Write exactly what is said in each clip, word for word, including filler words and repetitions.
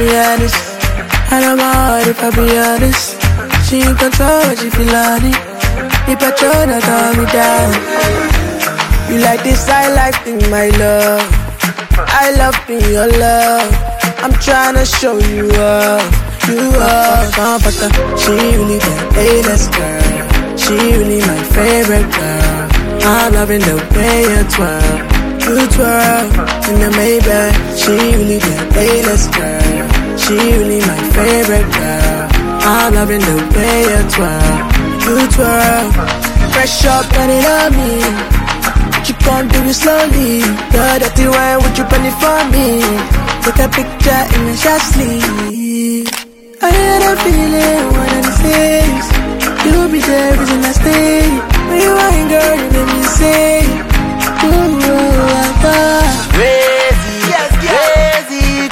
be honest. I know my heart if I be honest. She in control, she feel on it. The petrol that calm me down. You like this, I like thing, my love. I love being your love. I'm tryna show you up, you up. Comforter, she really the A-list girl. She really my favorite girl. I'm loving the way you twirl, you twirl in the Maybach. She really the A-list girl. She really my favorite girl. I'm loving the way you twirl, you twirl. Fresh up, got it on me. But you can't do it slowly. You're dirty wine, would you burn it for me? Take a picture in the shot sleeve. I had a feeling, one of these days you'll be there, reason I stay. When you ain't girl, you make me say, ooh, I thought crazy, yes, crazy,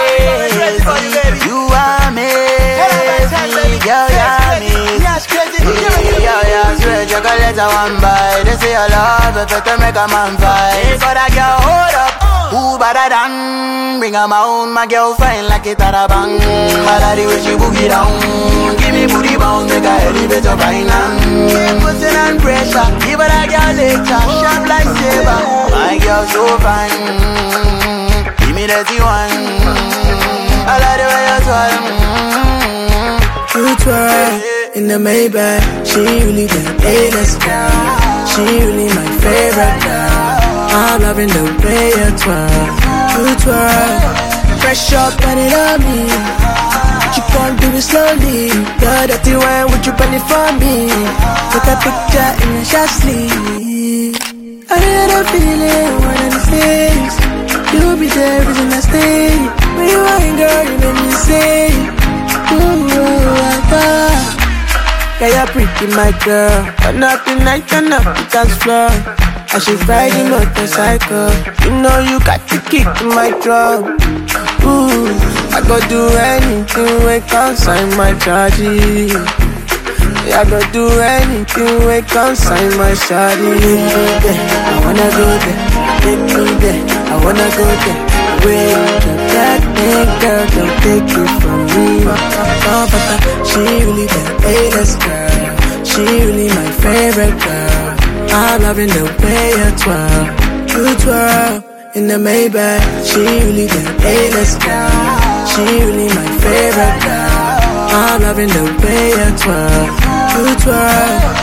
crazy. You are amazing, girl, you're amazing. Yo, yo, swear chocolate I want buy. They say I love it, to make a man fight. But I girl, hold up, who better than? Bring her my own, my girl fine like it at a bang. I like the way she boogie down. Give me booty bounce, make her elevate your finance. Keep pushing and pressure, give her that girl lecture. Sharp like saber, my girl so fine. Give me that one. I like the way you twirl. You twirl in the Maybach. She really the A-list girl. She really my favorite girl. I'm loving the way you twirl, you twirl. Fresh up, got it on me. But you can't do it slowly. You're dirty wine, would you burn it for me? Take a picture in the shot sleeve. I had a feeling, one of these days you'll be there, reason I stay. When you ain't girl, you make me say, ooh, I thought. Yeah, you're pretty, my girl. Turn up the night, turn up the dance floor. I should ride the motorcycle. You know you got to kick in my drum. Ooh, I go do anything when consign my charges. Yeah, I go do anything when consign my shawty. I wanna go there, take me there. I wanna go there. Wait, that thing, girl, don't take it from me. She really the A-list girl. She really my favorite girl. I'm loving the way you twirl, you twirl in the Maybach. She really the A-list girl. She really my favorite girl. I'm loving the way you twirl, you twirl.